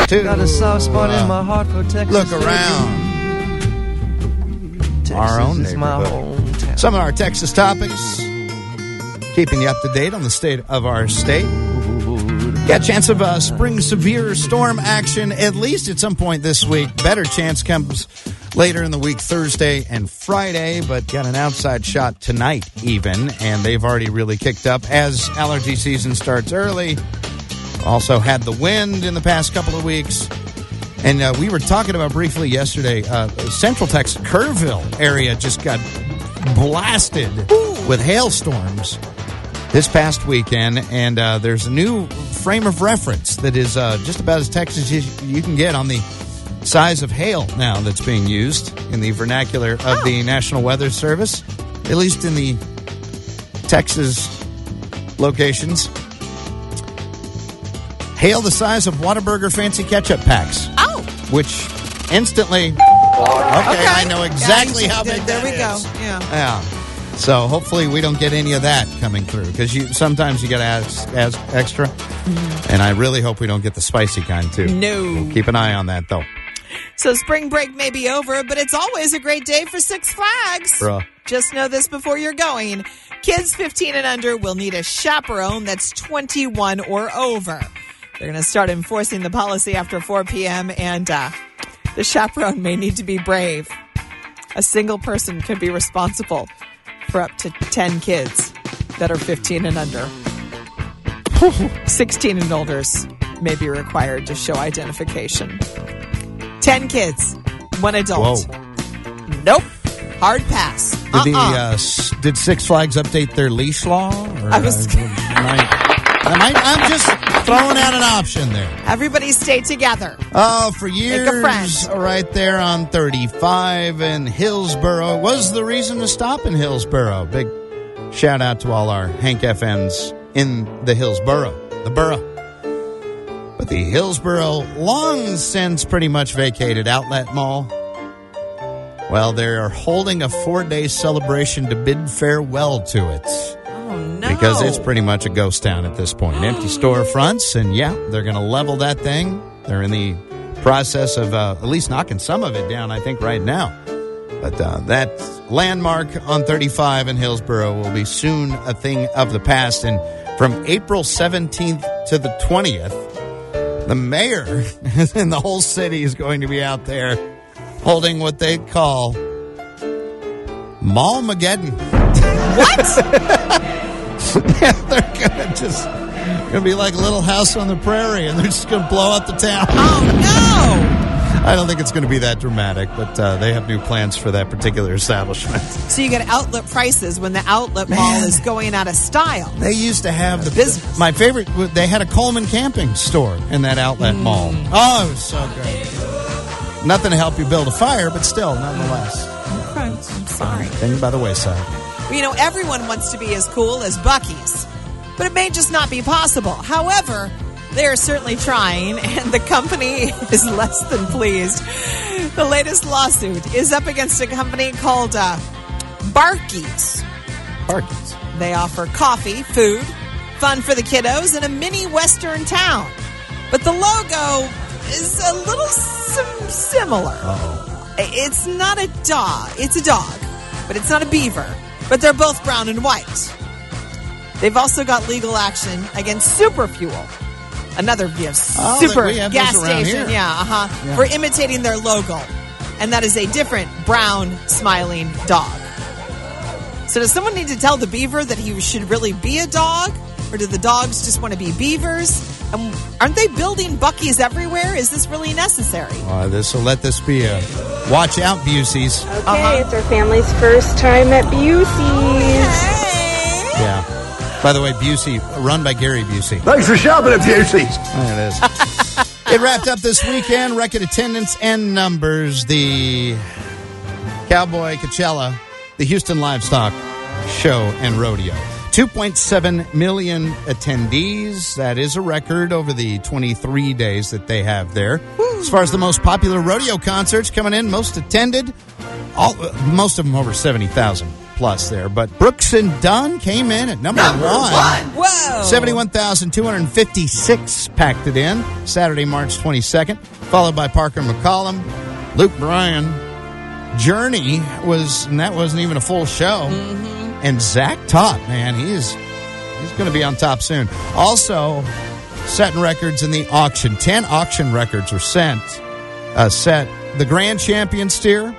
to Got a soft spot in my heart for Texas. look around Texas our own is my neighborhood. hometown. Some of our Texas topics, keeping you up to date on the state of our state. Got a chance of spring severe storm action, at least at some point this week. Better chance comes later in the week, Thursday and Friday, but got an outside shot tonight even, and they've already really kicked up as allergy season starts early. Also had the wind in the past couple of weeks. And we were talking about briefly yesterday, Central Texas, Kerrville area just got blasted with hailstorms this past weekend. And there's a new frame of reference that is just about as Texas as you can get on the size of hail now that's being used in the vernacular of the National Weather Service, at least in the Texas locations. Hail the size of Whataburger fancy ketchup packs. Oh. Which instantly, okay, I know exactly how big there that we is. go. Yeah. So hopefully we don't get any of that coming through, because sometimes you got to ask extra. And I really hope we don't get the spicy kind too. No. We'll keep an eye on that though. So spring break may be over, but it's always a great day for Six Flags. Bruh. Just know this before you're going. Kids 15 and under will need a chaperone that's 21 or over. They're going to start enforcing the policy after 4 p.m., and the chaperone may need to be brave. A single person could be responsible for up to 10 kids that are 15 and under. 16 and olders may be required to show identification. 10 kids, 1 adult. Whoa. Nope. Hard pass. Did Six Flags update their leash law? Or, I was- I'm just throwing out an option there. Everybody stay together. Oh, for years, Make a friend. right there on 35 in Hillsboro was the reason to stop in Hillsboro. Big shout out to all our Hank FMs in the Hillsboro, the borough. But the Hillsboro long since pretty much vacated outlet mall, well, they are holding a 4-day celebration to bid farewell to it. Oh, no. Because it's pretty much a ghost town at this point. Empty storefronts, and yeah, they're going to level that thing. They're in the process of at least knocking some of it down, I think, right now. But that landmark on 35 in Hillsboro will be soon a thing of the past. And from April 17th to the 20th, the mayor and the whole city is going to be out there holding what they call Mall-mageddon. What? They're gonna be like Little House on the Prairie, and they're just gonna blow up the town. Oh, I don't think it's gonna be that dramatic, but they have new plans for that particular establishment. no. So you get outlet prices when the outlet mall is going out of style. They used to have the business. My favorite, they had a Coleman camping store in that outlet mall. Oh, it was so good. Nothing to help you build a fire, but still, nonetheless. Okay. I'm sorry. Thing by the wayside. Well, you know, everyone wants to be as cool as Buc-ee's, but it may just not be possible. However, they are certainly trying, and the company is less than pleased. The latest lawsuit is up against a company called Barkeys. Barkeys. They offer coffee, food, fun for the kiddos, and a mini western town. But the logo is a little similar. Uh-oh. It's not a dog. It's a dog, but it's not a beaver. But they're both brown and white. They've also got legal action against Super Fuel, another super we have gas those around station, here. for imitating their logo. And that is a different brown smiling dog. So does someone need to tell the beaver that he should really be a dog? Or do the dogs just want to be beavers? And aren't they building Buc-ee's everywhere? Is this really necessary? Let this be a watch out, Busey's. Okay, it's our family's first time at Busey's. Hey! Yeah. By the way, Busey, run by Gary Busey. Thanks for shopping at Busey's. There it is. It wrapped up this weekend. Record attendance and numbers. The Cowboy Coachella, the Houston Livestock Show and Rodeo. 2.7 million attendees. That is a record over the 23 days that they have there. As far as the most popular rodeo concerts coming in, most attended, most of them over 70,000 plus there. But Brooks and Dunn came in at number one. Whoa! 71,256 packed it in. Saturday, March 22nd. Followed by Parker McCollum, Luke Bryan. Journey and that wasn't even a full show. Mm-hmm. And Zach Topp, man, he's going to be on top soon. Also, setting records in the auction. 10 auction records were set. The grand champion steer,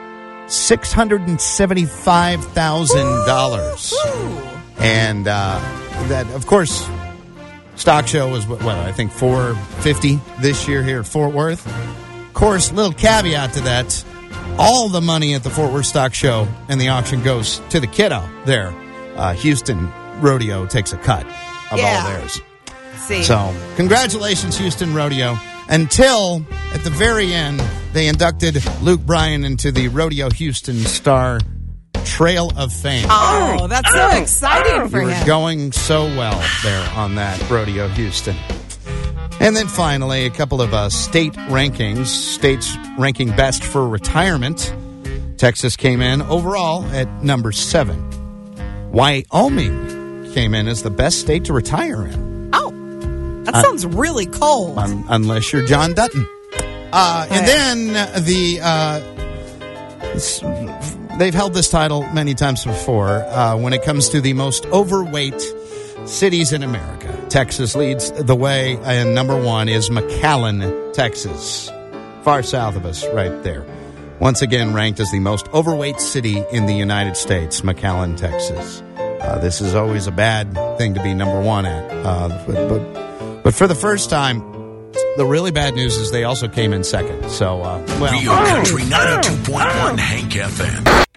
$675,000. And that, of course, stock show was I think $450 this year here at Fort Worth. Of course, little caveat to that. All the money at the Fort Worth Stock Show and the auction goes to the kiddo there. Houston Rodeo takes a cut of all theirs. See. So, congratulations, Houston Rodeo. Until, at the very end, they inducted Luke Bryan into the Rodeo Houston Star Trail of Fame. Oh, that's so exciting for You him. were going so well there on that Rodeo Houston. And then finally, a couple of state rankings. States ranking best for retirement. Texas came in overall at number 7. Wyoming came in as the best state to retire in. Oh, that sounds really cold. Unless you're John Dutton. And then they've held this title many times before when it comes to the most overweight cities in America. Texas leads the way, and number 1 is McAllen, Texas. Far south of us, right there. Once again ranked as the most overweight city in the United States, McAllen, Texas. This is always a bad thing to be number 1 at. But for the first time, the really bad news is they also came in second. So, Real Country 92.1 Hank FM.